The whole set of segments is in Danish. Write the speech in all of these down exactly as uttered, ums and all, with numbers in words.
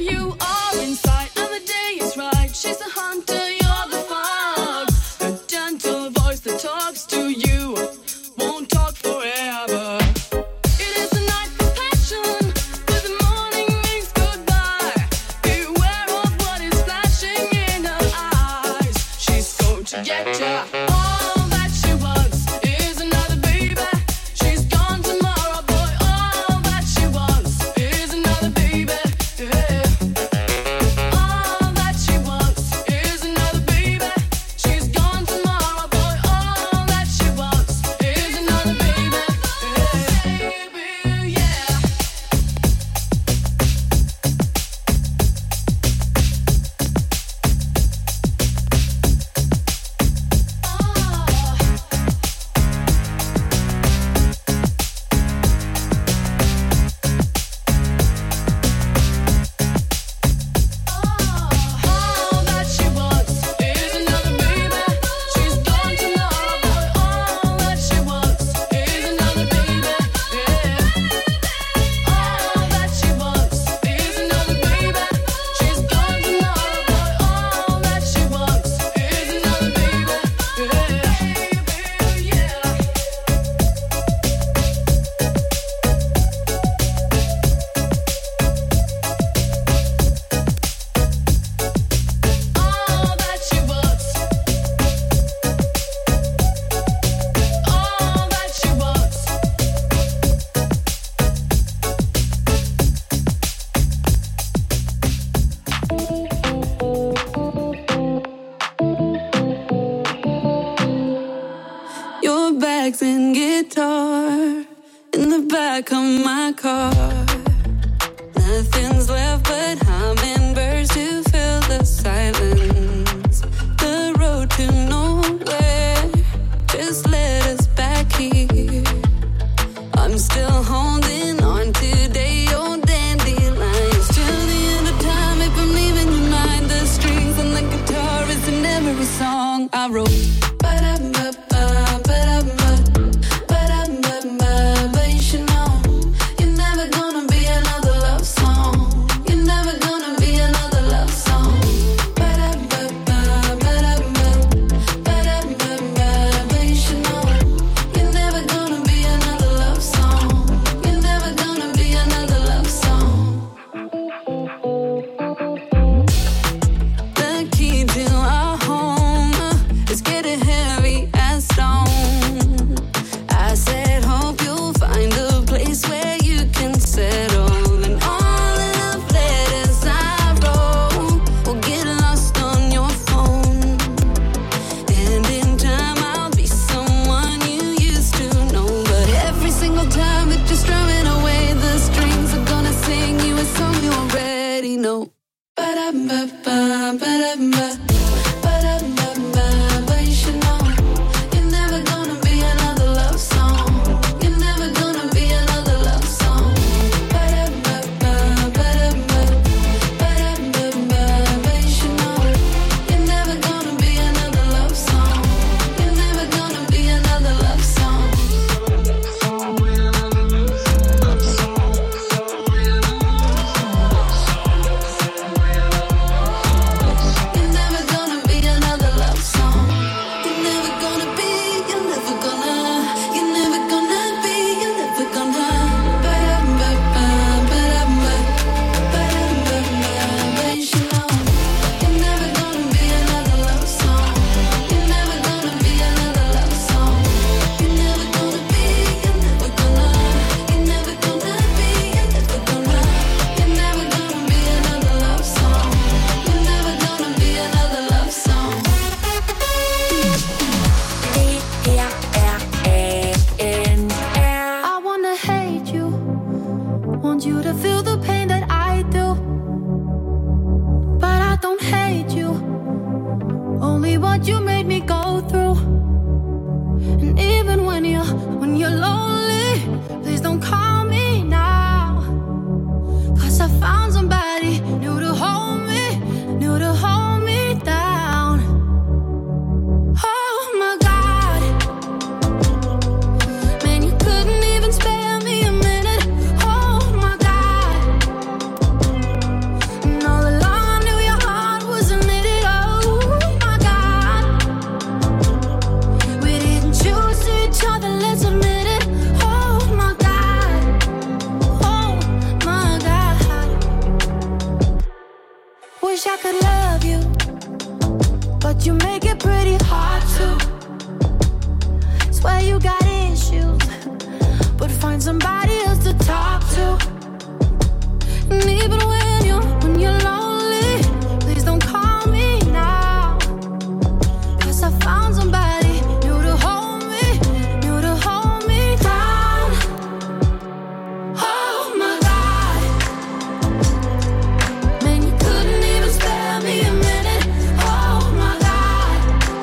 you are inside, and the day is right. She's a hunter, you're the fox. A gentle voice that talks to you won't talk forever. It is a night for passion, till the morning rings goodbye. Beware of what is flashing in her eyes. She's going to get ya. All that she wants is another baby. She's gone tomorrow, boy. All that she wants is another baby. Yeah. All that she wants is another baby. She's gone tomorrow, boy. All that she wants is another baby. Yeah. Baby, yeah. All that she wants is another baby. She's gone tomorrow, boy. All that she wants is another baby. Yeah. All that she wants is another baby. She's gone tomorrow, boy. All that she wants is another baby. Yeah. Yeah. All that she wants. All that she wants. Your bags and guitar in the back of my car. Nothing's left but hummingbirds to fill the silence. The road to nowhere just led us back here. I'm still holding on today, your dandelions. Till the end of time, if I'm leaving your mind, the strings and the guitar is in every song I wrote. Ba-da-ba-ba, ba-da-ba, ba-da-ba-ba, but you should know you're never gonna be another love song. You're never gonna be another love song. Ba-da-ba-ba, ba-da-ba, ba-da-ba-ba, but you should know you're never gonna be another love song. You're never gonna be another love song. The key to our home is getting heavy as stone. I said, hope you'll find a place where you can settle. And all the love letters I wrote will get lost on your phone. And in time, I'll be someone you used to know. But every single time that you're strumming away, the strings are gonna sing you a song you already know. Ba-da-ba-ba, ba-da-ba, ba-da-ba-ba, but you should know you're never gonna be another love song. You're never gonna be another love song. Ba-da-ba-ba, ba-da-ba, ba-da-ba-ba, but you should know you're never gonna be another love song. You're never gonna be another love song. You're never wish I could love you, but you make it pretty hard to. Swear you got issues, but find somebody else to talk to. And even when you're, when you're lonely, please don't call me now, 'cause I found somebody new to hold me, new to hold me down. Oh my God, man, you couldn't even spare me a minute. Oh my God,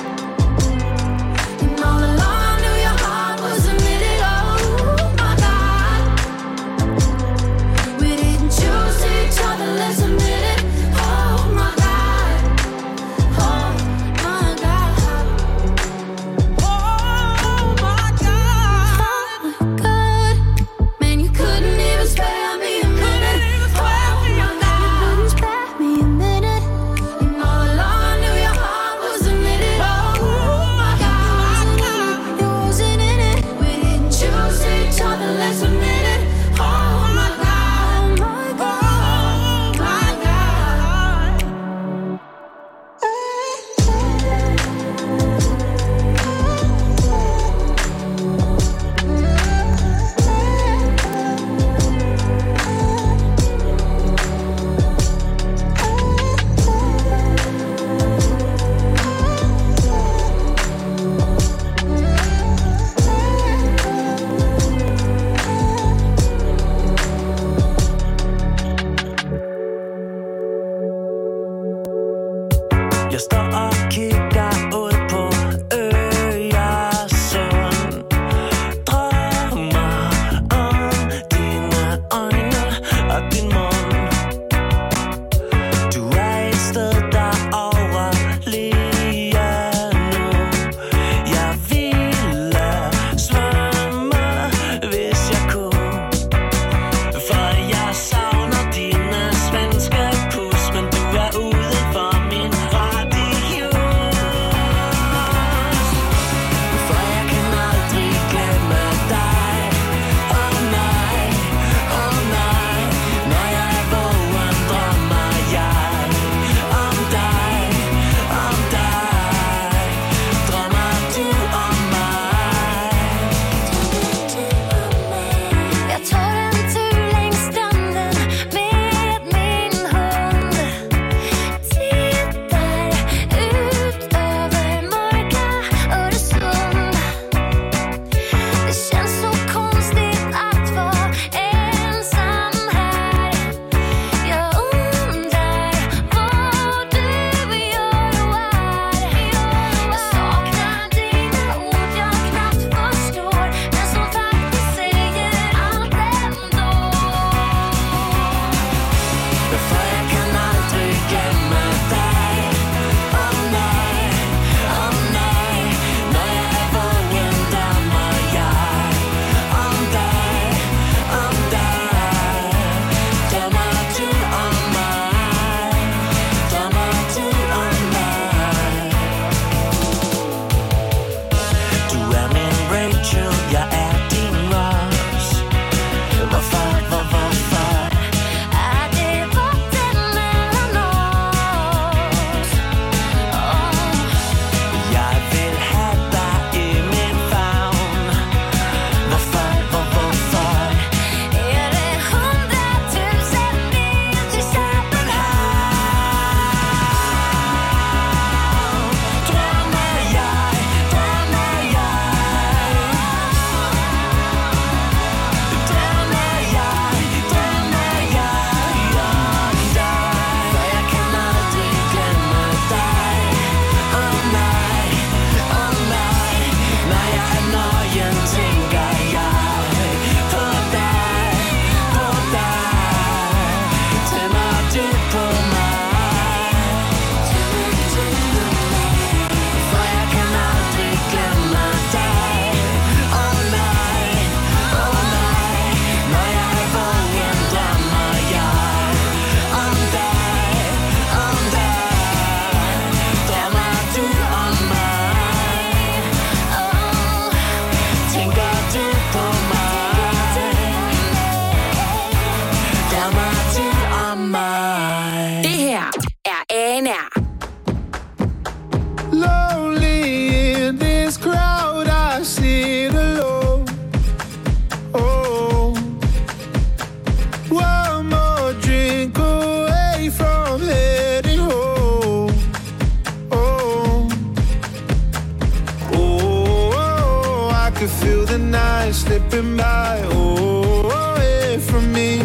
and all along I knew your heart wasn't in it. Oh my God, we didn't choose each other, let's admit it. Oh my God, oh my God, oh my God, oh my God, man, you couldn't even spare me a minute. Oh my God, you couldn't spare me a minute. And all along I knew your heart wasn't in it. Oh my God, it wasn't in it. We didn't choose each other, let's admit it. Oh my God, oh my God, oh my God. Jeg står og kigger ud på Øresund, drømmer om dine øjne og din mund. Du er et sted derovre lige nu. Jeg ville svømme, hvis jeg kunne, for jeg savner dine svenske pus, men du er ude for min radio. N R. Lonely in this crowd, I sit alone. Oh, one more drink away from heading home. Oh, oh, I could feel the night slipping by. Oh, away from me.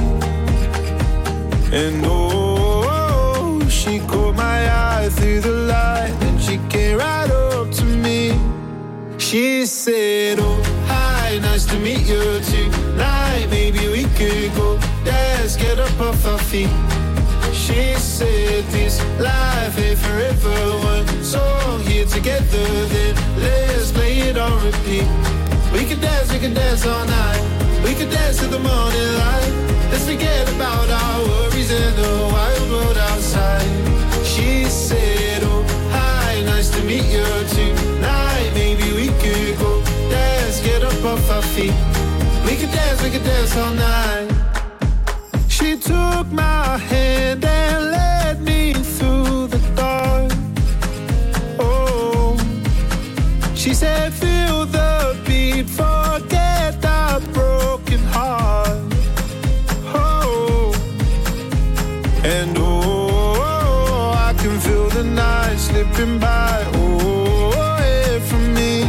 And oh, she caught my eye through the light, and she came right up to me. She said, oh, hi, nice to meet you tonight. Maybe we could go dance, get up off our feet. She said, this life ain't forever. One song here together, then let's play it on repeat. We could dance, we could dance all night. We could dance to the morning light. Let's forget about our worries and the wild world outside. She said, oh, hi, nice to meet you tonight. Maybe we could go dance, get up off our feet. We could dance, we could dance all night. She took my hand and led me through the dark. Oh, she said, feel the beat, forget our broken heart. Oh, and oh, I can feel the night slipping by. Oh, away from me.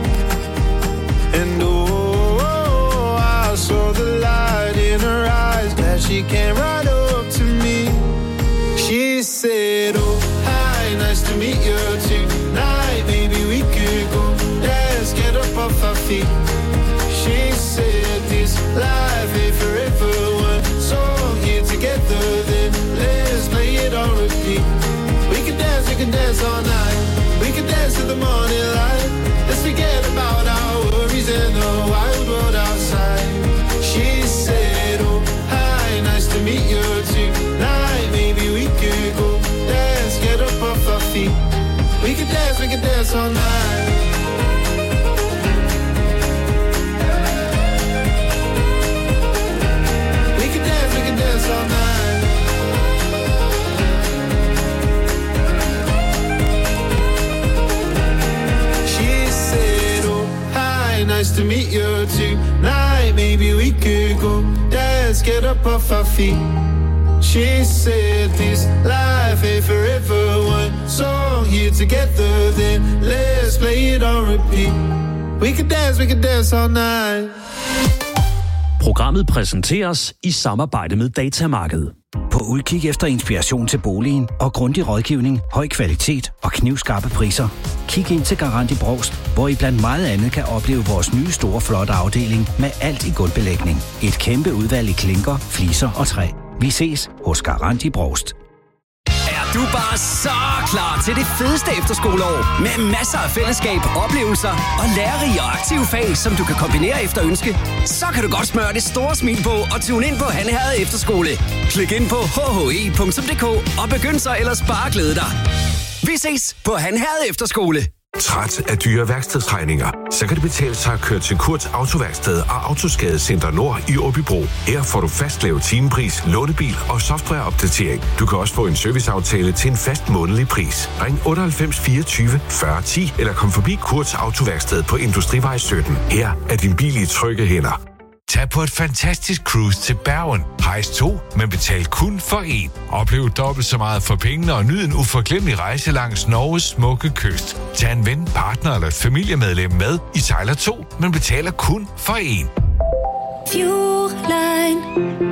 And oh, I saw the light in her eyes as she came right up to me. She said, oh, hi, nice to meet you tonight. Maybe we could go dance, get up off our feet. She said, this life ain't forever. One song here together, then let's play it on repeat. We can dance, we can dance all night. We can dance to the morning light. Let's forget about our worries and the wild world outside. She said, oh, hi, nice to meet you tonight. Maybe we could go dance, get up off our feet. We can dance, we can dance all night. We can dance, we can dance all night. She said, oh, hi, nice to meet you tonight. Maybe we could go dance, get up off our feet. She said, this life ain't forever. One song here together, then let's play it on repeat. We can dance, we can dance all night. Programmet præsenteres i samarbejde med Datamarkedet. På udkig efter inspiration til boligen og grundig rådgivning, høj kvalitet og knivskarpe priser. Kig ind til Garant i Brovst, hvor I blandt meget andet kan opleve vores nye store flotte afdeling med alt i gulvbelægning. Et kæmpe udvalg i klinker, fliser og træ. Vi ses hos Garant i Brovst. Er du bare så klar til det fedeste efterskoleår med masser af fællesskab, oplevelser og lærerige og aktive fag, som du kan kombinere efter ønske? Så kan du godt smøre det store smil på og tune ind på Han Herred Efterskole. Klik ind på h h e punktum d k og begynd så ellers bare at glæde dig. Vi ses på Han Herred Efterskole. Træt af dyre værkstedsregninger? Så kan det betale sig at køre til Kurts Autoværksted og Autoskadecenter Nord i Åbybro. Her får du fast lav timepris, lånebil og softwareopdatering. Du kan også få en serviceaftale til en fast månedlig pris. Ring otteoghalvfems fireogtyve fyrre ti eller kom forbi Kurts Autoværksted på Industrivej sytten. Her er din bil i trygge hænder. Tag på et fantastisk cruise til Bergen. Rejs to, men betal kun for én. Oplev dobbelt så meget for pengene og nyd en uforglemmelig rejse langs Norges smukke kyst. Tag en ven, partner eller et familiemedlem med. I sejler to, men betaler kun for én. Fueline.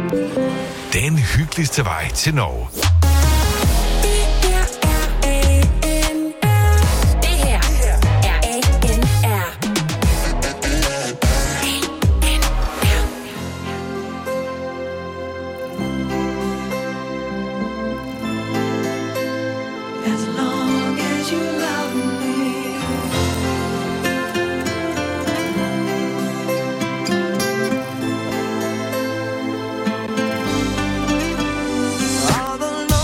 Den hyggeligste vej til Norge. All the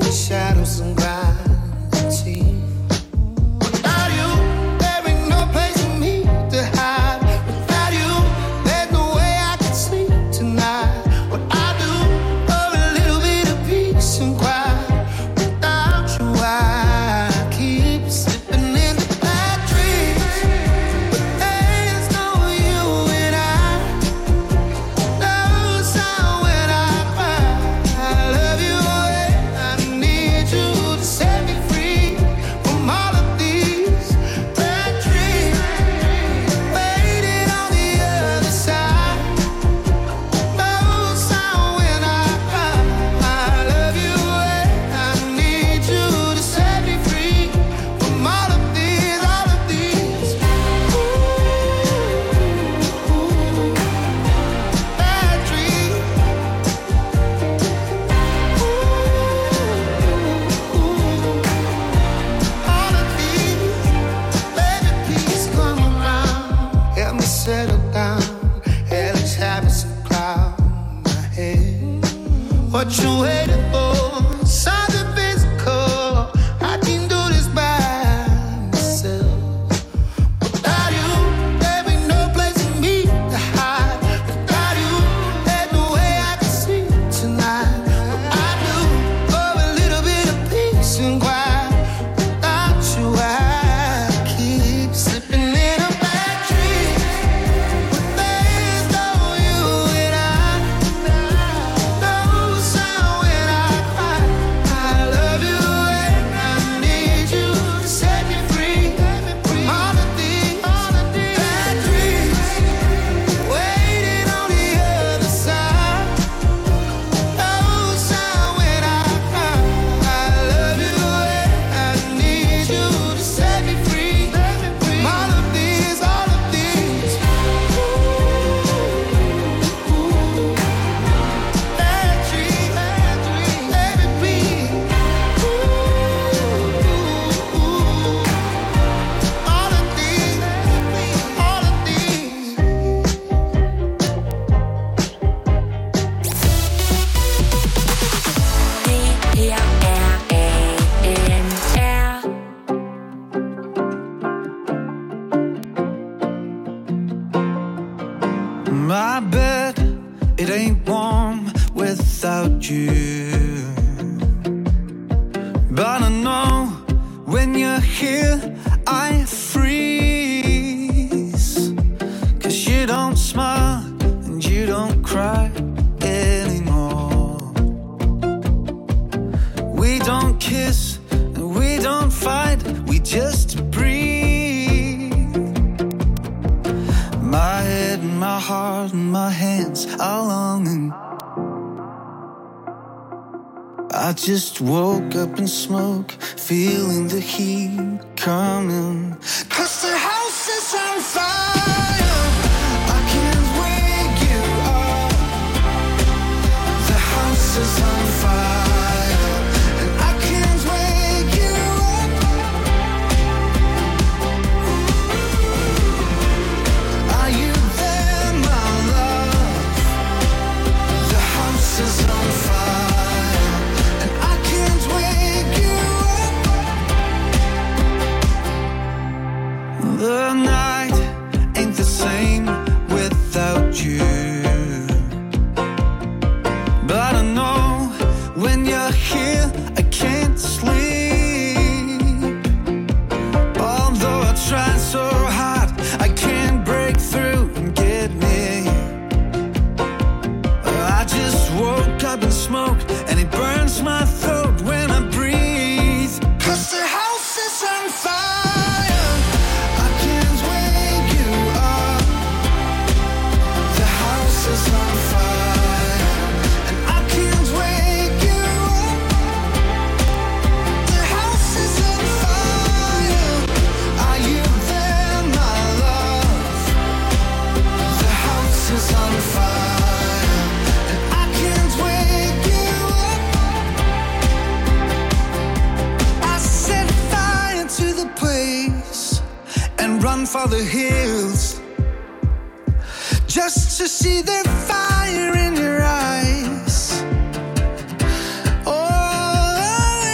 the shadows and gravity. Without you, there ain't no place for me to hide. Without you, there's no way I can sleep tonight. What I do for a little bit of peace and quiet. Without you, I keep slipping into bad dreams. But there's no you and I. No sound when I cry. I love you and I need you to set me free from all of these bad dreams. Waiting on the other side. No sound when I cry. I love you and I need you to set me free from all of these, all of these bad dreams. All of these, baby, please come around. Help me settle down. Hellish habits of cloud my head. What you waiting for? Something physical. I can do this by myself. Without you, there ain't no place for me to hide. Without you, there's no way I can sleep tonight. What I do for a little bit of peace and quiet. Without you, I keep slipping into bad dreams. But there's no you and I. No sound when I cry. I love you and I need you to set me free from all of these bad dreams. Waiting on the other side. No sound when I cry. I love you and I need you to set me free from all of these, all of these bad dreams. Let it be. All of these, all of these. My bed, it ain't warm without you. But I know when you're here, I freeze. Cause you don't smile and you don't cry anymore. We don't kiss and we don't fight, we just breathe. My head and my heart and my hands are longing. I just woke up in smoke, feeling the heat coming. Cause the house is on fire. I can't wake you up. The house is on fire. And I can't wake you up. Are you there, my love? The house is on fire. And I can't wake you up. The night ain't the same without you. But I know when you're here, I can't sleep. Although I try so hard, I can't break through and get near you. I just woke up and smoked, and it burns my throat when I breathe. Cause the house is on fire. I can't wake you up. The house is on fire. And I can't wake you up. The house is on fire. Are you there, my love? The house is on fire. And I can't wake you up. I set fire to the place and run for the hills, just to see the fire in your eyes. Oh,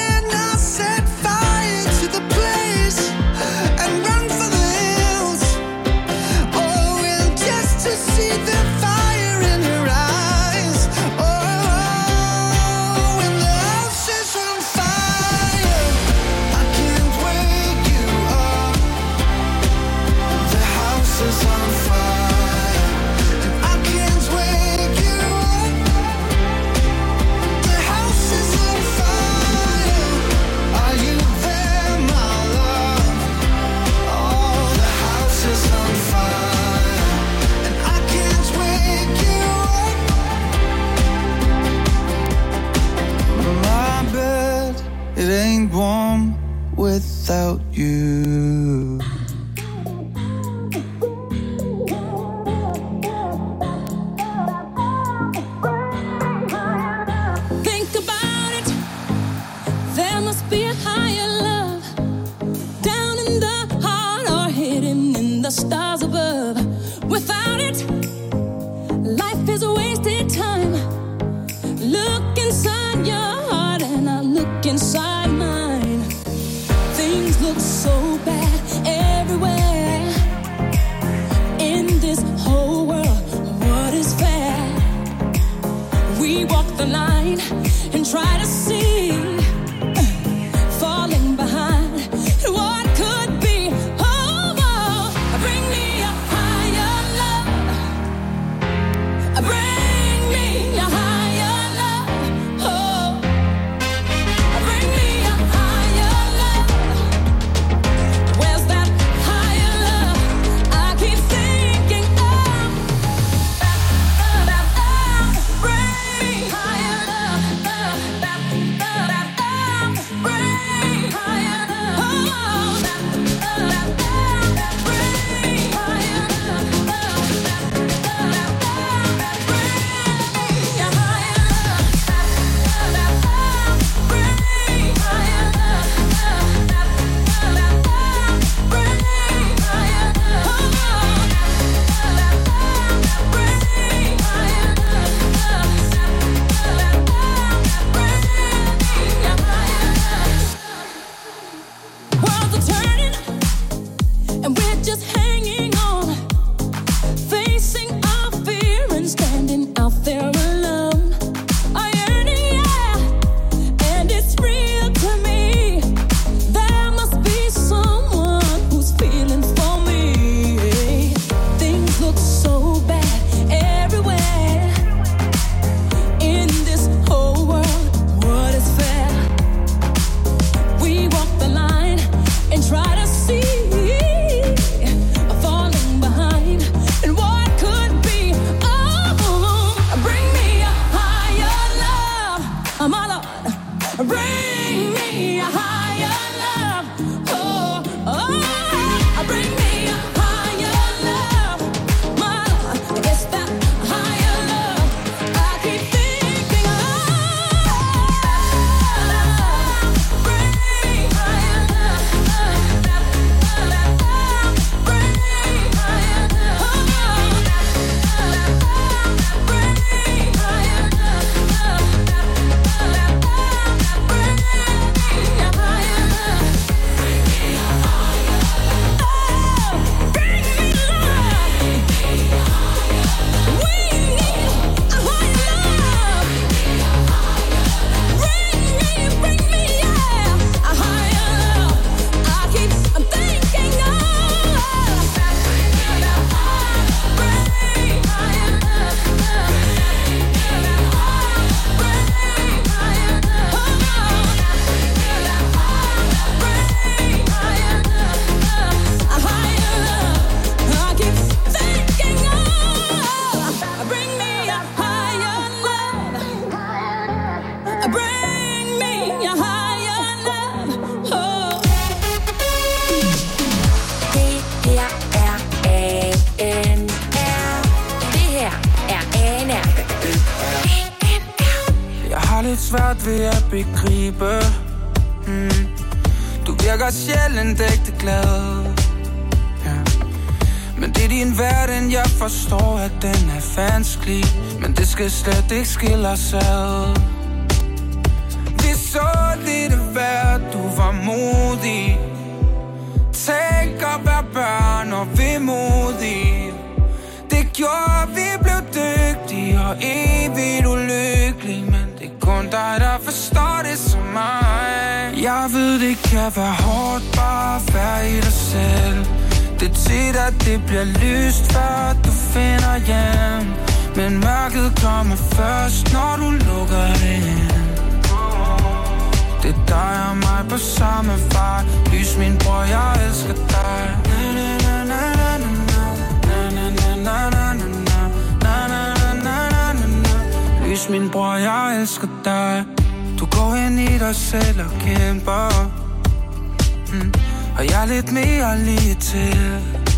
without you. Think about it. There must be a higher love down in the heart or hidden in the stars above. Without it, life is a wasted time. Look inside your heart and I look inside mine. Things look so bad everywhere in this whole world. What is fair? We walk the line and try to see, falling behind what could be. Oh, oh, bring me a higher love. Bring me a higher love. Oh, bring me a higher love. Where's that higher love? I keep thinking of. Bring me higher love. Bring me higher love. Worlds are turning, and we're just hanging on, facing our fear and standing out there alone. A yearning, yeah, and it's real to me. There must be someone who's feeling for me. Things look so bad everywhere in this whole world. What is fair? We walk the line and try to see, falling behind and what could be. Oh, bring me a higher love, my Lord. Bring me a higher love. Oh, oh, bring me a higher love, my Lord. It's that higher love I keep thinking of. Bring me higher love. Bring me higher love. Bring me higher lidt svært ved at begribe. mm. Du virker sjældent ægte glad, ja. Men det er din verden, jeg forstår, at den er vanskelig. Men det skal slet ikke skille os ad. Vi så lidt af hvert, du var modig. Tænk at være børn og vemodig. Det gjorde, vi blev dygtige og evigt ulykkelige. Men det er kun dig, der forstår det som mig. Jeg ved, det kan være hårdt bare at være i dig selv. Det er tit, at det bliver lyst, før du finder hjem. Men mørket kommer først, når du lukker det ind. Det er dig og mig på samme vej. Lys, min bror, jeg elsker dig. Na, na, na, na, na, na, na, na, na, na, na, na, na, na. Lys, min bror, jeg elsker dig. Du går ind i dig selv og kæmper. mm. Og jeg er lidt mere lige til.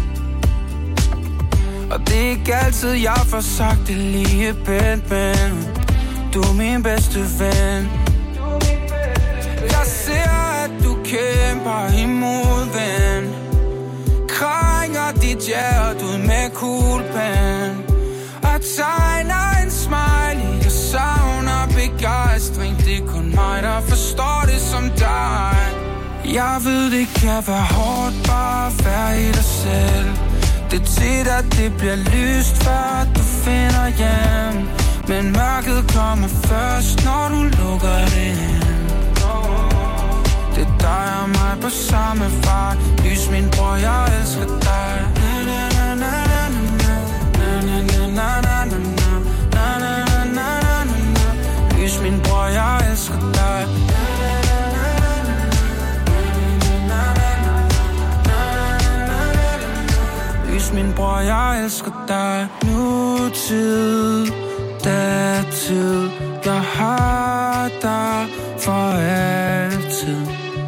Og det er ikke altid, jeg får sagt det lige pænt, men du er min bedste ven. Jeg ser, at du kæmper imod, ven. Krænger dit hjerte ud med kuglepen og tegner en smiley. Jeg savner begejstring. Det er kun mig, der forstår det som dig. Jeg ved, det kan være hårdt bare at være i dig selv. Det er tit, at det bliver lyst, før du finder hjem. Men mørket kommer først, når du lukker det ind. Det er dig og mig på samme vej. Lys min bror, jeg elsker dig. Lys min bror, jeg elsker dig. Lys min bror, jeg elsker dig. Nutid, datid, jeg har dig for altid.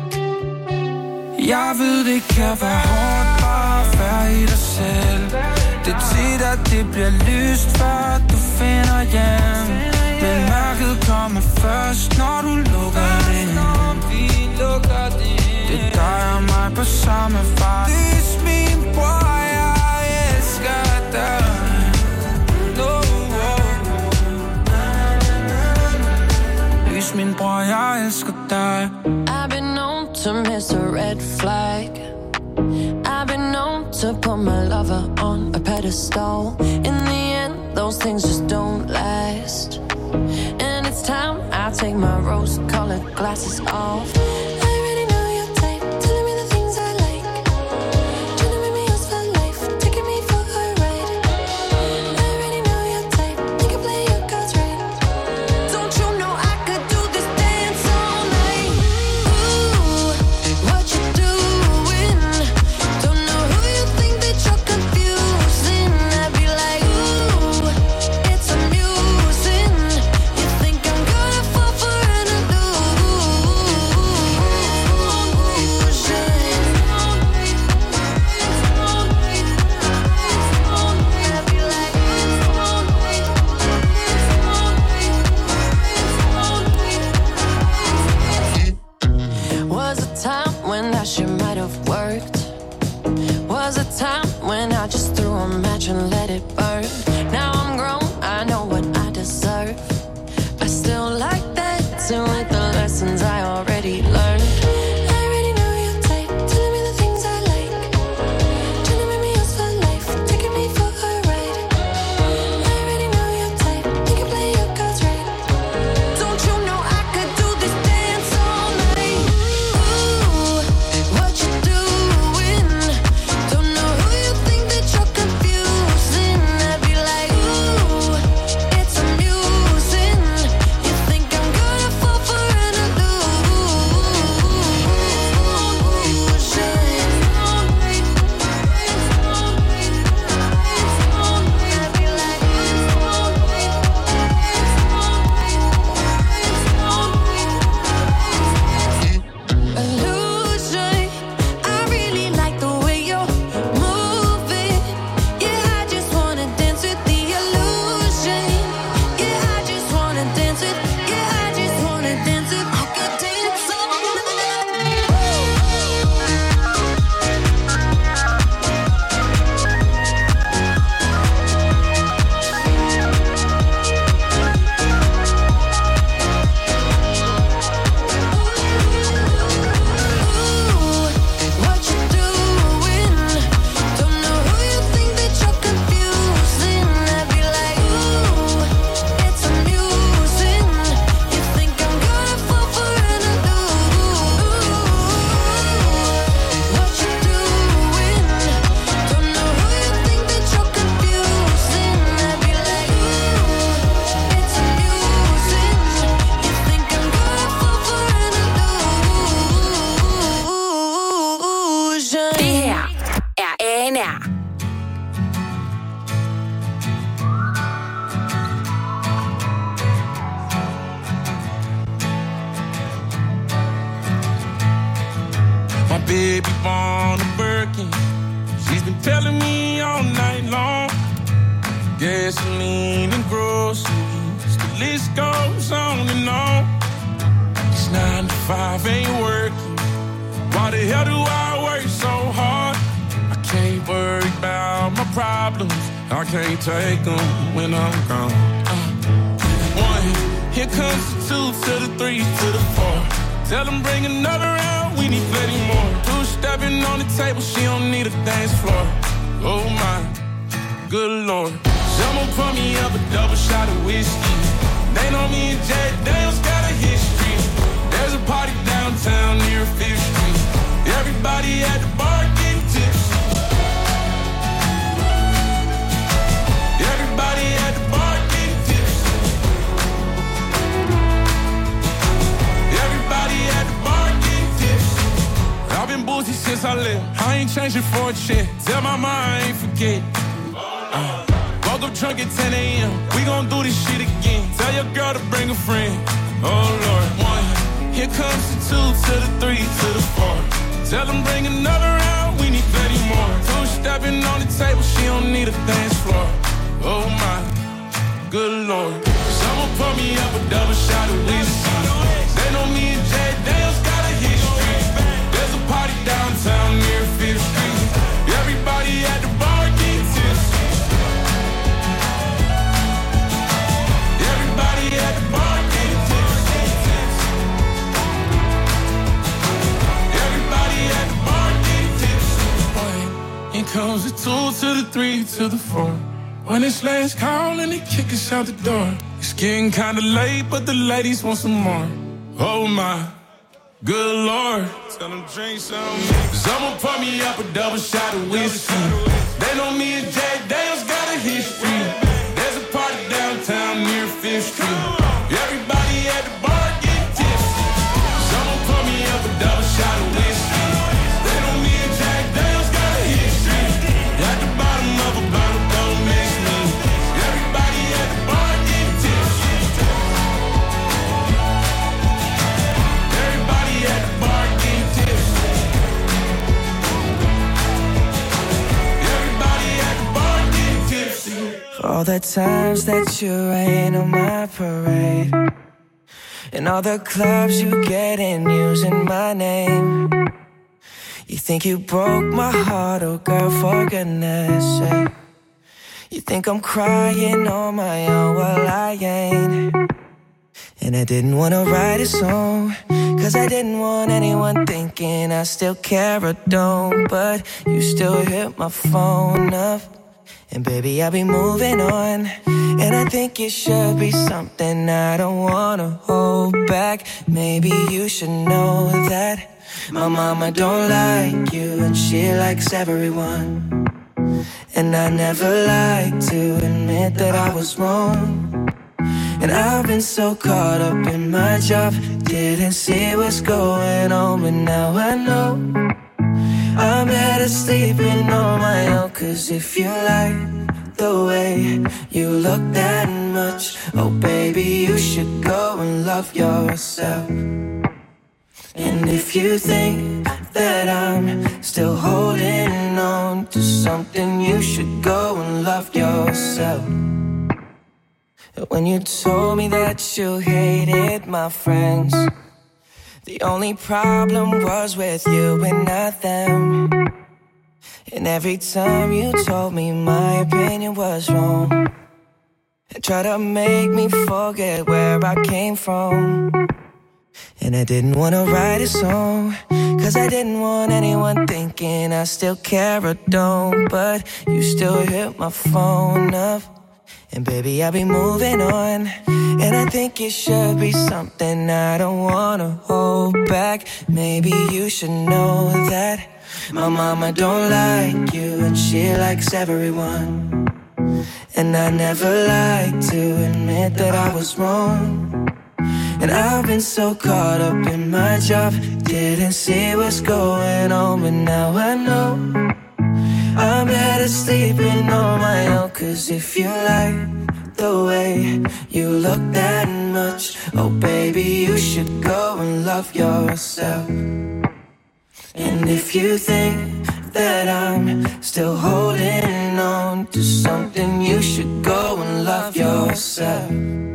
Jeg ved, det kan være hårdt bare at være i dig selv. Det er tit, at det bliver lyst, før du finder hjem. Men mørket kommer først, når du lukker det ind. Det er dig og mig på samme vej. Lys min bror, jeg elsker dig. Lys min bror, jeg elsker dig. I've been known to miss a red flag. I've been known to put my lover on a pedestal. In the end, those things just don't last. And it's time I take my rose-colored glasses off. I already know your type, telling me the things I like. Trying to make me yours for life, taking me for a ride. I already know your type, you can play your cards right. Don't you know I could do this dance all night? Ooh, what you doing? Don't know who you think that you're confusing. I'd be like, ooh, it's amusing. You think I'm gonna fall for an illusion? My baby born a Birkin. She's been telling me all night long. Gasoline and groceries, the list goes on and on. It's nine to five, ain't working. Why the hell do I work so hard? I can't worry about my problems. I can't take them when I'm gone. Uh, one, here comes the two to the three to the four. Tell them bring another round, we need plenty more. Two stepping on the table, she don't need a dance floor. Oh my, good lord. Someone pour me up a double shot of whiskey. They know me and Jack Daniels got a history. There's a party downtown near Fifth Street. Everybody at the bar getting tipsy. Everybody at the bar getting tipsy. Everybody at the bar getting tipsy. I've been boozy since I left. I ain't changing for a check. Tell my mom I ain't forget. Uh. Woke up drunk at ten a.m. We gon' do this shit again. Tell your girl to bring a friend. Oh Lord, one. Here comes the two to the three to the four. Tell them bring another round. We need plenty more. Two stepping on the table. She don't need a dance floor. Oh my, good lord. Someone pour me up a double shot of whiskey. They know me and Jack Daniels got a history. There's a party downtown near Fifth Street. Everybody at the bar getting tipsy. Everybody at the bar getting tipsy. Everybody at the bar getting tipsy. Here comes the two to the three to the four. When it's last call and they kick us out the door. It's getting kinda late, but the ladies want some more. Oh my, good lord. Tell them drink some. Someone pour me up a double shot of whiskey. They know me and Jack Daniels got a history. There's a party downtown near Fifth Street. Everybody at the bar getting tipsy. Someone pour me up a double shot of whiskey. They know me and Jack Daniels got a history. At the bottom of a bottle, don't miss me. Everybody at the bar getting tipsy. Everybody at the bar getting tipsy. Everybody at the bar getting tipsy. All the times that you rain on my parade, and all the clubs you get in using my name. You think you broke my heart, oh girl, for goodness sake. You think I'm crying on my own, well I ain't. And I didn't wanna write a song, cause I didn't want anyone thinking I still care or don't. But you still hit my phone up, and baby, I'll be moving on. And I think it should be something I don't wanna hold back. Maybe you should know that my mama don't like you, and she likes everyone. And I never like to admit that I was wrong. And I've been so caught up in my job, didn't see what's going on, but now I know I'm better sleeping on my own. Cause if you like the way you look that much, oh baby, you should go and love yourself. And if you think that I'm still holding on to something, you should go and love yourself. When you told me that you hated my friends, the only problem was with you and not them. And every time you told me my opinion was wrong, and tried to make me forget where I came from. And I didn't wanna write a song, cause I didn't want anyone thinking I still care or don't. But you still hit my phone up, and baby, I'll be moving on. And I think it should be something I don't wanna hold back. Maybe you should know that my mama don't like you, and she likes everyone. And I never like to admit that I was wrong. And I've been so caught up in my job, didn't see what's going on, but now I know I'm better sleeping on my own. Cause if you like the way you look that much, oh baby, you should go and love yourself. And if you think that I'm still holding on to something, you should go and love yourself.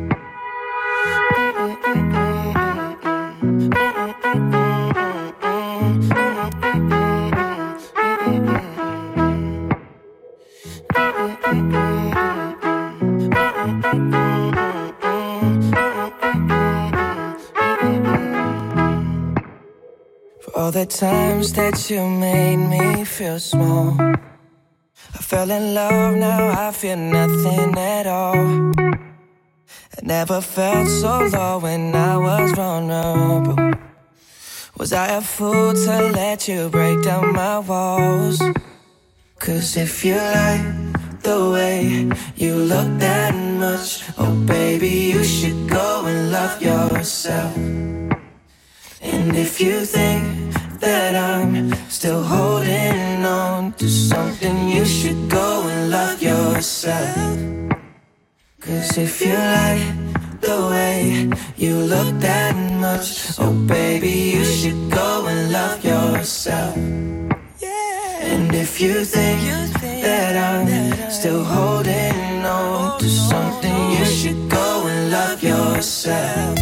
All the times that you made me feel small, I fell in love, now I feel nothing at all. I never felt so low when I was vulnerable. Was I a fool to let you break down my walls? Cause if you like the way you look that much, oh baby, you should go and love yourself. And if you think that I'm still holding on to something, you should go and love yourself. Cause if you like the way you look that much, oh baby, you should go and love yourself. And if you think that I'm still holding on to something, you should go and love yourself.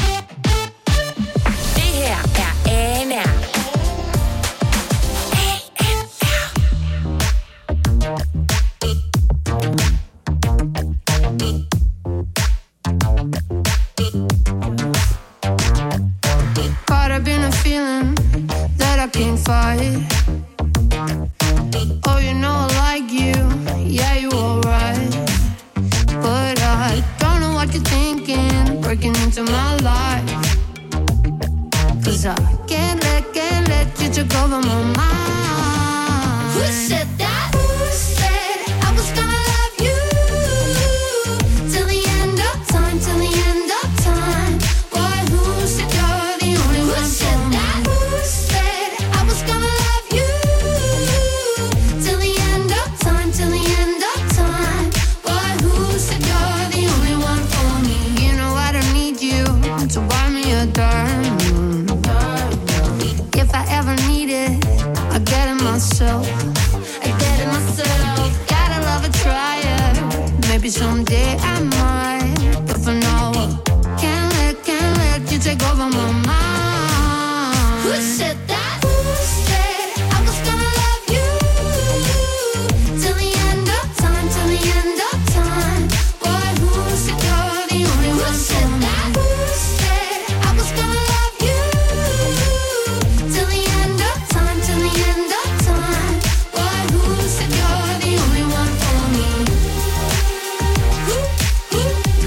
Can't fight. Oh, you know I like you. Yeah, you alright. But I don't know what you're thinking, breaking into my life. Cause I can't let, can't let you take over my mind. Who said that? Who said I was gonna love you till the end of time, till the end of time? Boy, who said you're the only one? Who said that? Who said I was gonna love you till the end of time, till the end of time? Boy, who said you're the only one for me? You know I don't need you to buy me a diamond. If I ever need it, I get it myself. I get it myself. Gotta love a trier. Maybe someday I might, but for now, can't let, can't let you take over my mind. Who said that? Who said I was gonna love you till the end of time, till the end of time? Boy, who said you're the only one? Who said that? Who said I was gonna love you till the end of time, till the end of time? Boy, who said you're the only one for me? Who, who,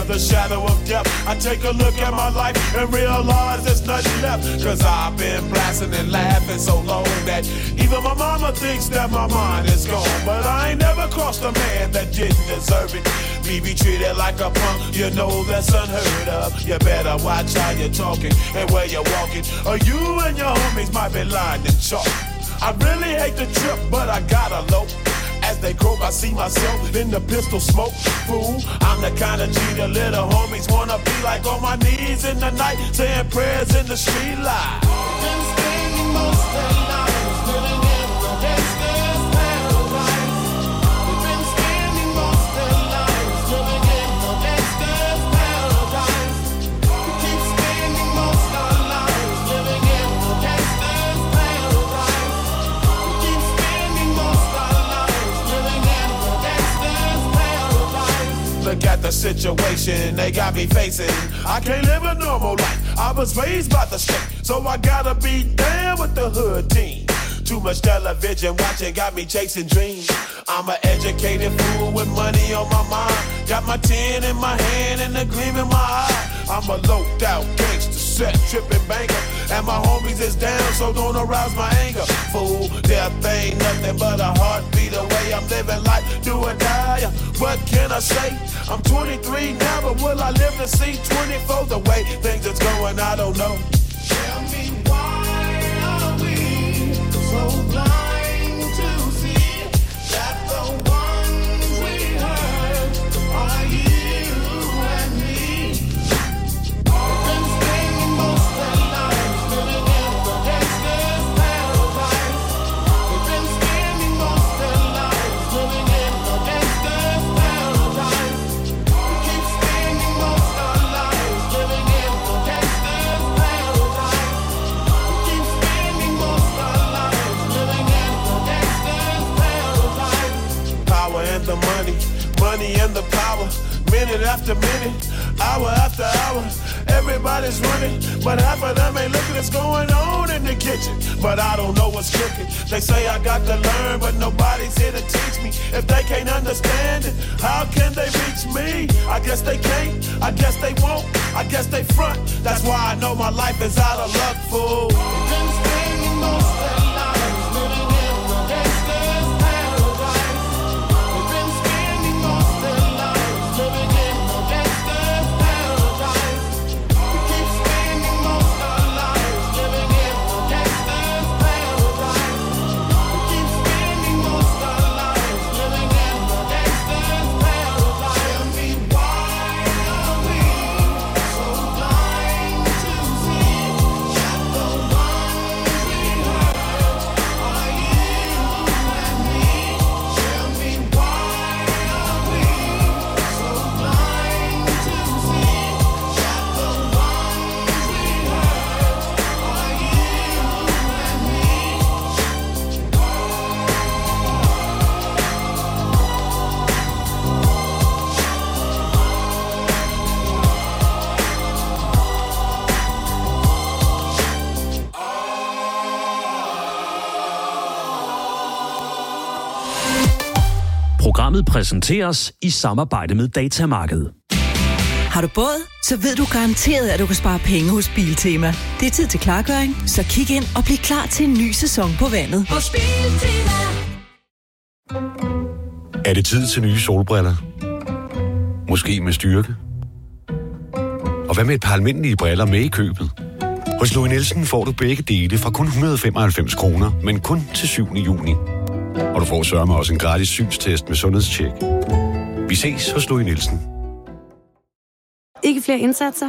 of the shadow of death. I take a look at my life and realize there's nothing left. Cause I've been blasting and laughing so long that even my mama thinks that my mind is gone. But I ain't never crossed a man that didn't deserve it. Me be treated like a punk, you know that's unheard of. You better watch how you're talking and where you're walking, or you and your homies might be lying in chalk. I really hate the trip, but I gotta low. As they croak, I see myself in the pistol smoke. Fool, I'm the kind of G the little homies wanna be like, on my knees in the night, saying prayers in the street light. Been spending most of their lives living in the gangster's paradise. They've been spending most of their lives living in the gangster's paradise. We keep spending most of our lives living in the gangster's paradise. We keep spending most of our lives living in the gangster's paradise. Look at the situation they got me facing. I can't live a normal life. I was raised by the state, so I gotta be down with the hood team. Too much television watching got me chasing dreams. I'm an educated fool with money on my mind. Got my tin in my hand and a gleam in my eye. I'm a loped out gangster, set tripping banker, and my homies is down, so don't arouse my anger. Fool, death ain't nothing but a heartbeat away. I'm living life, do or die. What can I say? I'm twenty-three now, but will I live to see twenty-four? The way things is going, I don't know. Tell me why are we so blind to see that the ones we hurt are you and me? We've been spending most of our lives living in the gangster's paradise. We've been spending most of our lives living in the gangster's paradise. We keep spending most of our lives living in the gangster's paradise. We keep spending most of our lives living in the gangster's paradise. Power and the money, money and the power. Minute after minute, hour after hour, everybody's running, but half of them ain't looking what's going on in the kitchen. But I don't know what's cooking. They say I got to learn, but nobody's here to teach me. If they can't understand it, how can they reach me? I guess they can't, I guess they won't, I guess they front. That's why I know my life is out of luck, fool. We've been spending most of our lives living in the gangster's paradise. We've been spending most of our lives living in the gangster's paradise. We keep spending most of our lives living in the gangster's paradise. We keep spending most of our lives living in the gangster's paradise. Tell me why are we so blind to see that the ones we hurt are you and me? Tell me why are we so blind to see that the ones we hurt are you and me? Programmet præsenteres i samarbejde med Datamarkedet. Har du båd? Så ved du garanteret, at du kan spare penge hos Biltema. Det er tid til klargøring, så kig ind og bliv klar til en ny sæson på vandet. Hos Biltema. Er det tid til nye solbriller? Måske med styrke? Og hvad med et par almindelige briller med i købet? Hos Louis Nielsen får du begge dele fra kun et hundrede og femoghalvfems kroner, men kun til syvende juni. Og du får sørme også en gratis synstest med sundhedstjek. Vi ses hos Louis Nielsen. Ikke flere indsatser?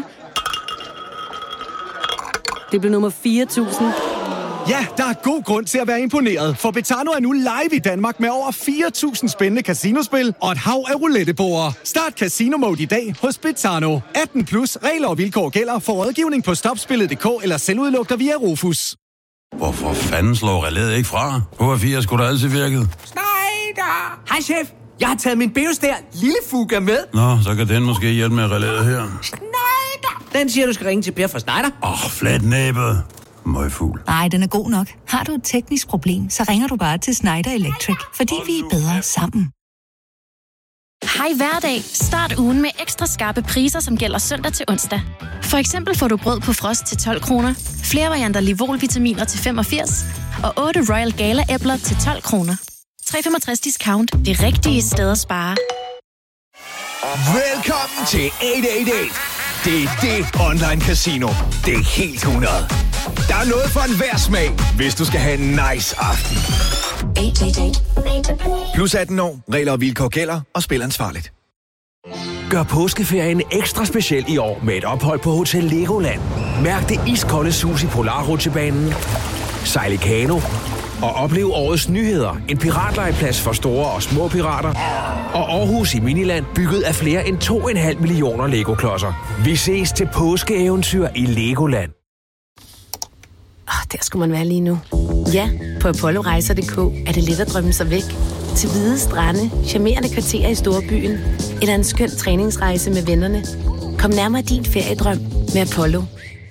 Det blev nummer fire tusind. Ja, der er god grund til at være imponeret, for Betano er nu live i Danmark med over fire tusind spændende casinospil og et hav af roulettebord. Start Casino Mode i dag hos Betano. atten plus regler og vilkår gælder for rådgivning på stopspillet punktum d k eller selvudluk dig via Rufus. Hvorfor fanden slår relæet ikke fra? H F fire skulle da altid virket. Schneider! Hej chef, jeg har taget min Beostær lille Fuga med. Nå, så kan den måske hjælpe med relæet her. Schneider! Den siger, du skal ringe til Per fra Schneider. Åh, oh, flat næbet. Møgfugl. Nej, den er god nok. Har du et teknisk problem, så ringer du bare til Schneider Electric, fordi vi er bedre sammen. Hej hverdag. Start ugen med ekstra skarpe priser, som gælder søndag til onsdag. For eksempel får du brød på frost til tolv kroner, flere varianter Livol-vitaminer til femogfirs og otte Royal Gala-æbler til tolv kroner. tre komma femogtres discount. Det rigtige sted at spare. Velkommen til otte otte otte. Det er det online casino. Det er helt hundrede. Der er noget for enhver smag, hvis du skal have en nice aften. otte otte otte. Plus atten år. Regler og vilkår gælder, og spil ansvarligt. Gør påskeferien ekstra speciel i år med et ophold på Hotel Legoland. Mærk det iskolde sus i Polarrutsjebanen, sejl i kano og oplev årets nyheder. En piratlejeplads for store og små pirater. Og Aarhus i Miniland, bygget af flere end to komma fem millioner Lego-klodser. Vi ses til påskeeventyr i Legoland. Oh, der skulle man være lige nu. Ja, på apollorejser punktum d k er det let at drømme sig væk. Til hvide strande, charmerende kvarterer i storbyen, eller en skøn træningsrejse med vennerne. Kom nærmere din feriedrøm med Apollo.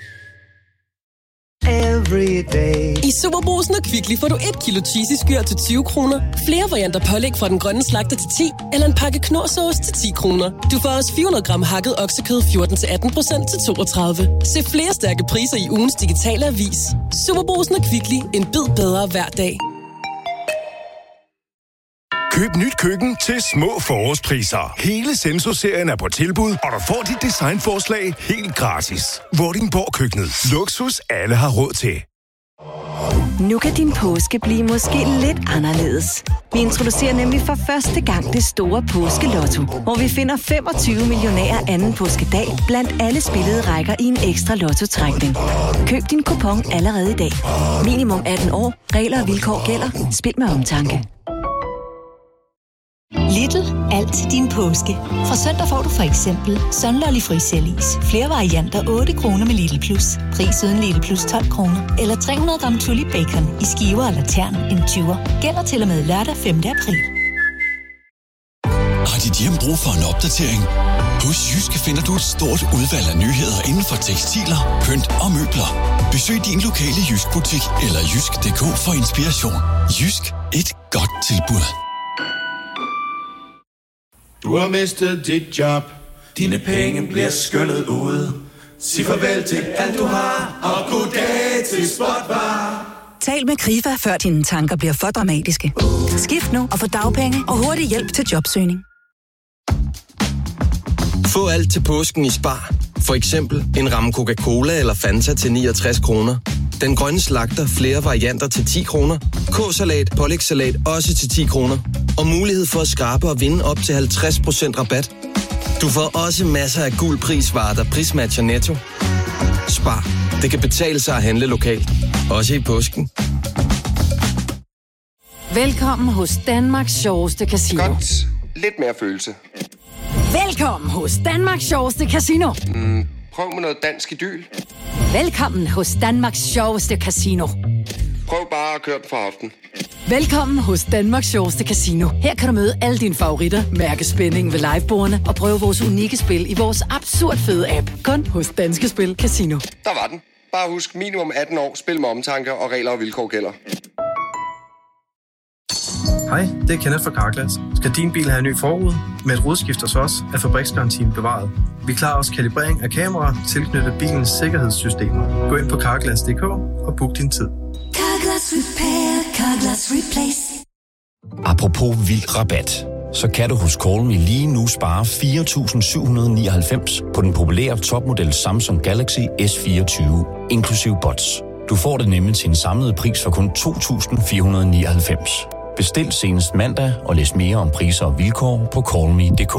I Superbrugsen og Kvickly får du et kilo cheesy skyr til tyve kroner, flere varianter pålæg fra Den Grønne Slagter til ti, eller en pakke knorrsauce til ti kroner. Du får også fire hundrede gram hakket oksekød fjorten til atten procent til toogtredive. Se flere stærke priser i ugens digitale avis. Superbrugsen og Kvickly. En bid bedre hver dag. Køb nyt køkken til små forårspriser. Hele Senso-serien er på tilbud, og du får dit designforslag helt gratis. Vordingborg Køkkenet. Luksus alle har råd til. Nu kan din påske blive måske lidt anderledes. Vi introducerer nemlig for første gang det store påskelotto, hvor vi finder femogtyve millionærer anden påskedag blandt alle spillede rækker i en ekstra lotto-trækning. Køb din kupon allerede i dag. Minimum atten år. Regler og vilkår gælder. Spil med omtanke. Lidl. Alt til din påske. Fra søndag får du for eksempel Sunlolly frisellis. Flere varianter otte kroner med Lidl Plus. Pris uden Lidl Plus tolv kroner. Eller tre hundrede gram Tulip Bacon i skiver eller tern en tyver. Gælder til og med lørdag femte april. Har dit hjem brug for en opdatering? Hos Jysk finder du et stort udvalg af nyheder inden for tekstiler, pynt og møbler. Besøg din lokale Jysk-butik eller jysk punktum d k for inspiration. Jysk. Et godt tilbud. Du har mistet dit job. Dine penge bliver skyllet ud. Sig farvel til alt du har, og goddag til Spotbar. Tal med Krifa, før dine tanker bliver for dramatiske. Skift nu og få dagpenge og hurtig hjælp til jobsøgning. Få alt til påsken i Spar. For eksempel en ramme Coca-Cola eller Fanta til niogtres kroner. Den Grønne Slagter flere varianter til ti kroner. K-salat, pålægssalat også til ti kroner. Og mulighed for at skrabe og vinde op til halvtreds procent rabat. Du får også masser af guld prisvarer, der prismatcher Netto. Spar. Det kan betale sig at handle lokalt. Også i påsken. Velkommen hos Danmarks sjoveste casino. Godt. Lidt mere følelse. Velkommen hos Danmarks sjoveste casino. Mm, prøv med noget dansk idyl. Velkommen hos Danmarks sjoveste casino. Prøv bare at køre den fra hoften. Velkommen hos Danmarks sjoveste casino. Her kan du møde alle dine favoritter, mærke spændingen ved livebordene og prøve vores unikke spil i vores absurd fede app. Kun hos Danske Spil Casino. Der var den. Bare husk minimum atten år, spil med omtanke og regler og vilkår gælder. Hej, det er Kenneth fra Carglass. Skal din bil have en ny forrude? Med et rodskift hos os er fabriksgarantien bevaret. Vi klarer også kalibrering af kameraer tilknyttet bilens sikkerhedssystemer. Gå ind på carglass punktum d k og book din tid. Carglass Repair, Carglass Replace. Apropos vild rabat, så kan du hos Call Me lige nu spare fire tusind syv hundrede nioghalvfems på den populære topmodel Samsung Galaxy S fireogtyve, inklusiv bots. Du får det nemlig til en samlet pris for kun to tusind fire hundrede nioghalvfems. Bestil senest mandag og læs mere om priser og vilkår på call me punktum d k.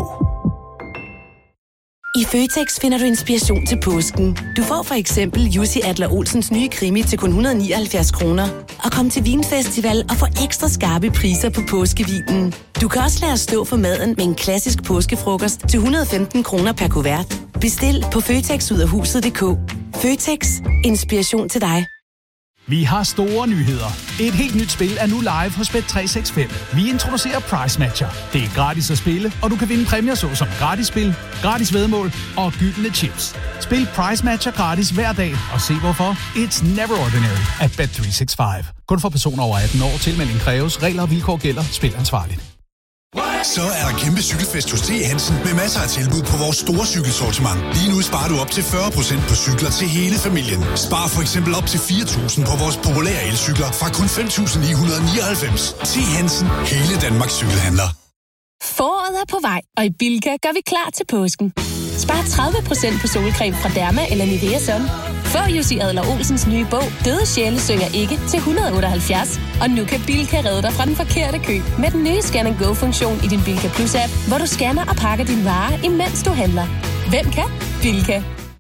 I Føtex finder du inspiration til påsken. Du får for eksempel Jussi Adler-Olsens nye krimi til kun et hundrede nioghalvfjerds kroner. Og kom til Vinfestival og få ekstra skarpe priser på påskevinen. Du kan også lade os stå for maden med en klassisk påskefrokost til et hundrede og femten kroner per kuvert. Bestil på føtex ud af huset punktum d k. Føtex. Inspiration til dig. Vi har store nyheder. Et helt nyt spil er nu live hos Bet tre seks fem. Vi introducerer Price Matcher. Det er gratis at spille, og du kan vinde præmier såsom gratis spil, gratis væddemål og gyldne chips. Spil Price Matcher gratis hver dag, og se hvorfor. It's never ordinary at Bet tre seks fem. Kun for personer over atten år. Tilmelding kræves. Regler og vilkår gælder. Spil ansvarligt. Så er der kæmpe cykelfest hos T. Hansen med masser af tilbud på vores store cykelsortiment. Lige nu sparer du op til fyrre procent på cykler til hele familien. Spar for eksempel op til fire tusind på vores populære elcykler fra kun fem tusind ni hundrede nioghalvfems. T. Hansen. Hele Danmarks cykelhandler. Foråret er på vej, og i Bilka gør vi klar til påsken. Spar tredive procent på solcreme fra Derma eller Nivea Sun. Få Jussi Adler-Olsens nye bog, Døde sjæle synger ikke, til et hundrede og otteoghalvfjerds. Og nu kan Bilka redde dig fra den forkerte kø med den nye Scan and Go-funktion i din Bilka Plus-app, hvor du scanner og pakker dine varer, imens du handler. Hvem kan? Bilka.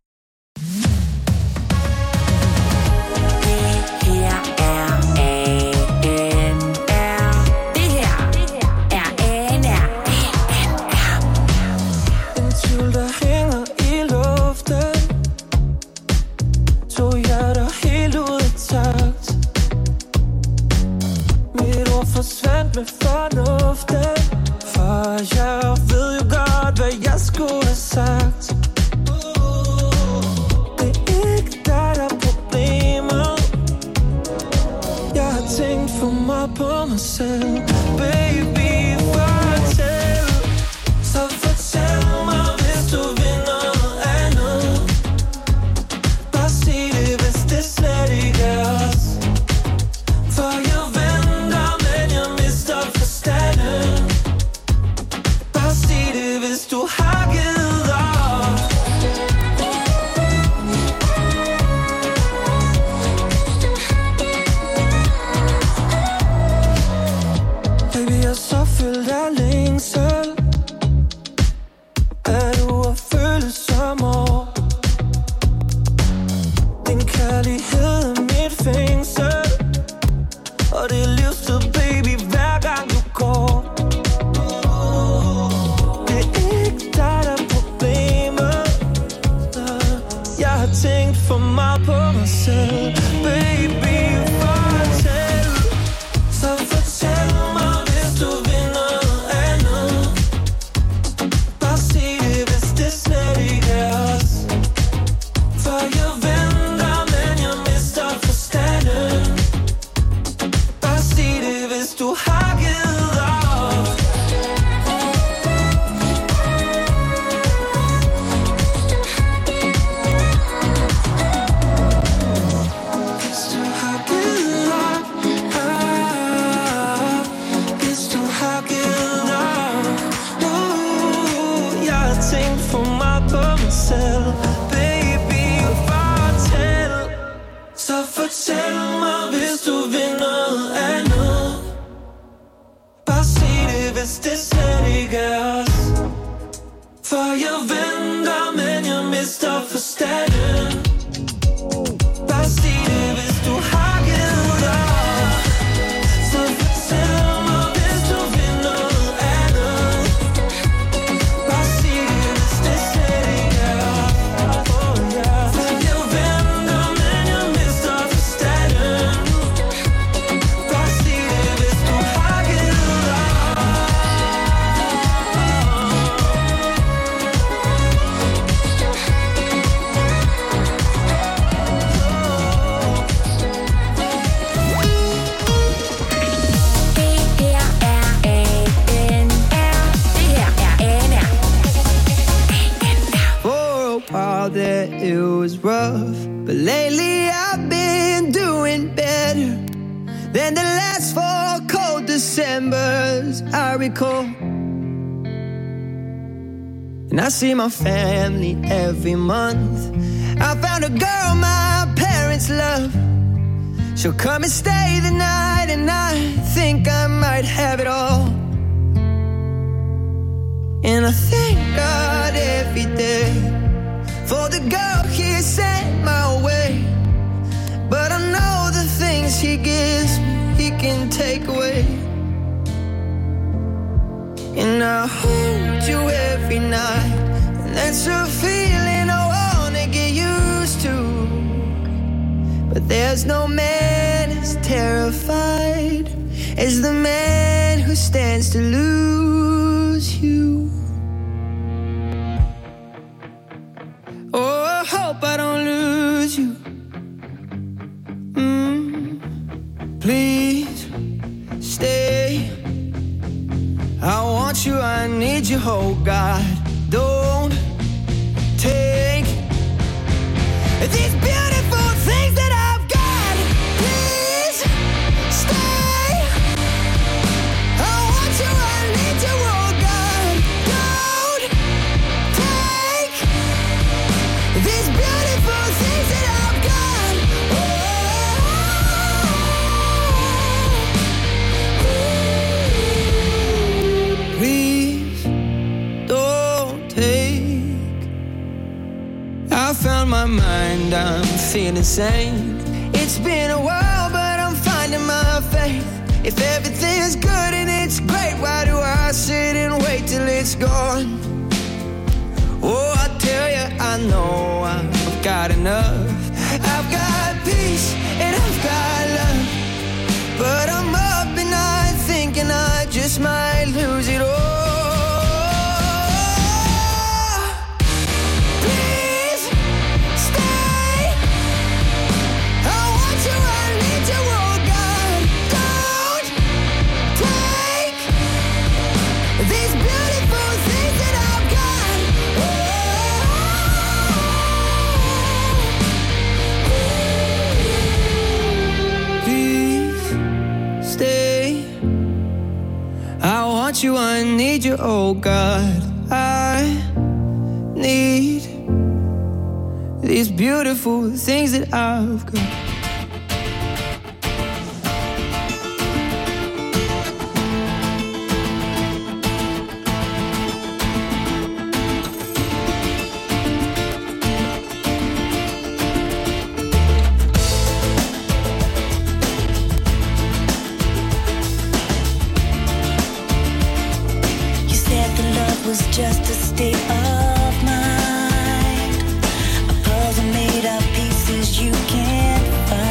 Med fornuften, for jeg ved jo godt, hvad jeg skulle have sagt. Det er ikke dig, der er problemet. Jeg har tænkt for meget på mig selv. Baby, fortæl. Så fortæl mig, hvis du vil noget andet. Bare sig det, hvis det slet ikke er os. For jeg du har givet op. Baby, jeg er så fyldt af længsel. Er du at føle som år? Din kærlighed er mit fængsel. Og det er livstid, baby, hver gang du går. Tænkt for meget på mig selv. Baby, fortæl. Så fortæl mig, hvis du vil noget andet. Bare sig det, hvis det slet ikke er os. For jeg venter, men jeg mister forstanden. Bare sig det, hvis du har givet op. Baby, fortæl. Så fortæl mig, hvis du vil noget andet. Bare sig det, hvis det slet ikke er os. For jeg venter, men jeg mister forstanden. Bare sig det, hvis du har givet op. Så fortæl mig, hvis du vil noget andet. Bare sig det, hvis det slet ikke er os. That it was rough, but lately I've been doing better than the last four cold Decembers I recall. And I see my family every month. I found a girl my parents love. She'll come and stay the night, and I think I might have it all. And I thank God every day for the girl he sent my way. But I know the things he gives me, he can take away. And I hold you every night, and that's a feeling I wanna get used to. But there's no man as terrified as the man who stands to lose you. Oh, I hope I don't lose you. Mm, please stay. I want want you, I need you, oh God. Don't take these beautiful things that I've got. Please stay. I want you, I need you, oh God. Don't take these beautiful things that I've got. Oh, please don't take. I found my mind, I'm feeling sane. It's been a while, but I'm finding my faith. If everything's good and it's great, why do I sit and wait till it's gone? Oh, I tell you, I know I've got enough. I've got peace and I've got love, but I'm up at night thinking I just might lose it all. Please stay. I want you, I need you, oh God. Don't take these beautiful things that I've got. Please stay. I want you, I need you, oh God. I need these beautiful things that I've got. You said the love was just a state of mind, a puzzle made of pieces you can't find.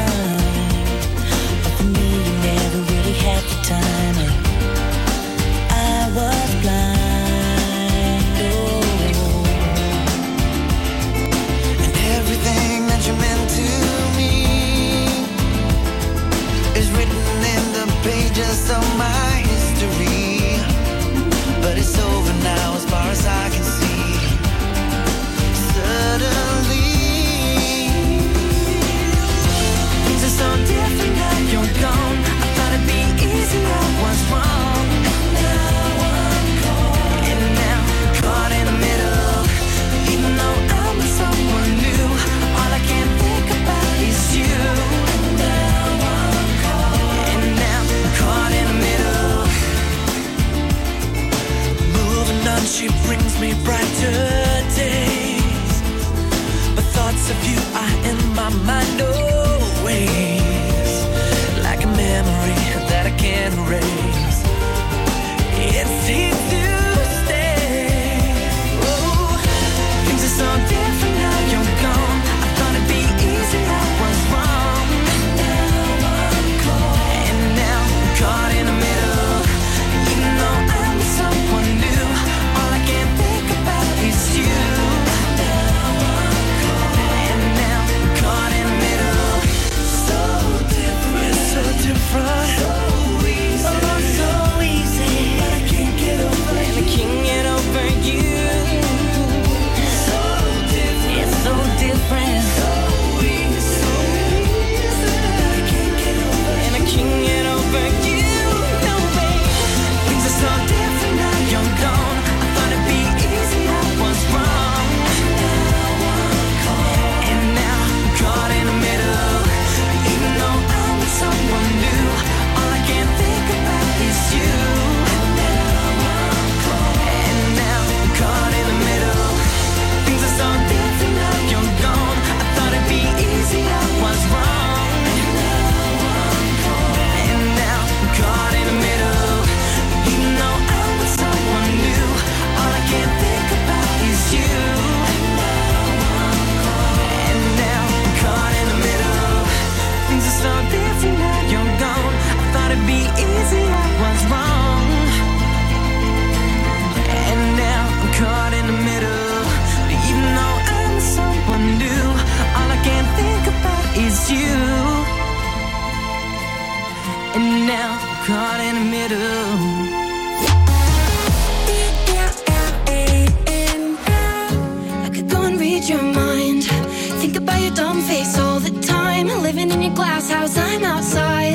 dumb face all the time. Living in your glass house, I'm outside.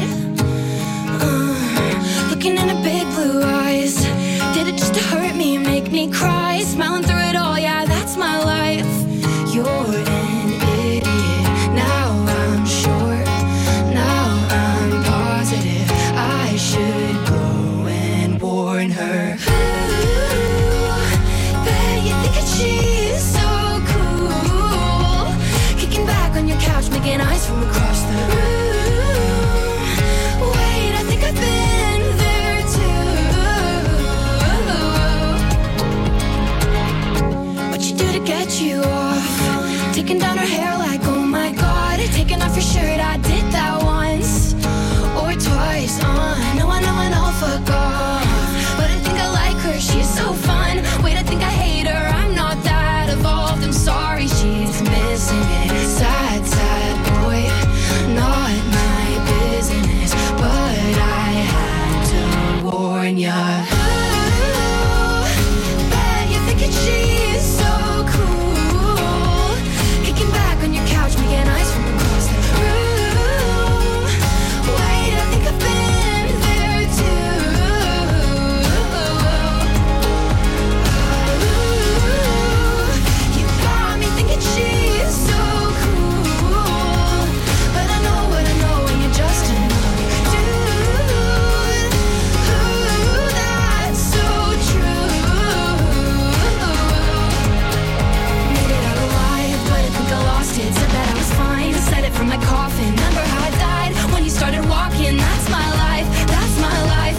Uh, looking in her big blue eyes. Did it just to hurt me and make me cry? Smiling through it all, yeah, that's my life. You're in